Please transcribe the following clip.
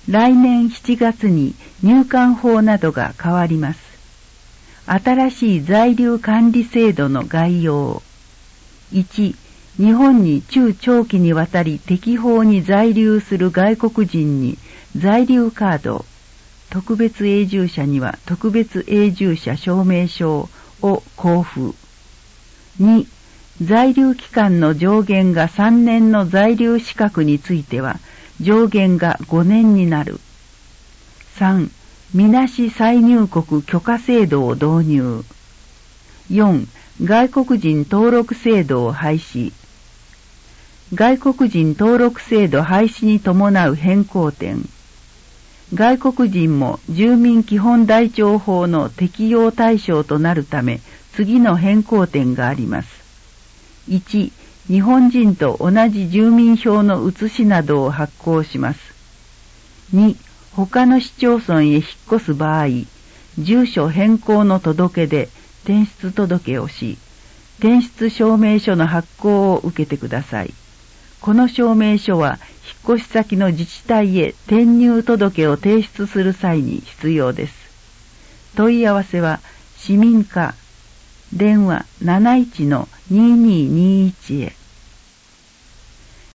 来年7月に入管法などが変わります。新しい在留管理制度の概要。1、日本に中長期にわたり適法に在留する外国人に在留カード、特別永住者には特別永住者証明書を交付。2、在留期間の上限が3年の在留資格については上限が5年になる。3、みなし再入国許可制度を導入。4、外国人登録制度を廃止。外国人登録制度廃止に伴う変更点。外国人も住民基本台帳法の適用対象となるため、次の変更点があります。1、日本人と同じ住民票の写しなどを発行します。2、他の市町村へ引っ越す場合、住所変更の届け出、転出届をし、転出証明書の発行を受けてください。この証明書は、引っ越し先の自治体へ転入届を提出する際に必要です。問い合わせは、市民課、電話 71-2221 へ。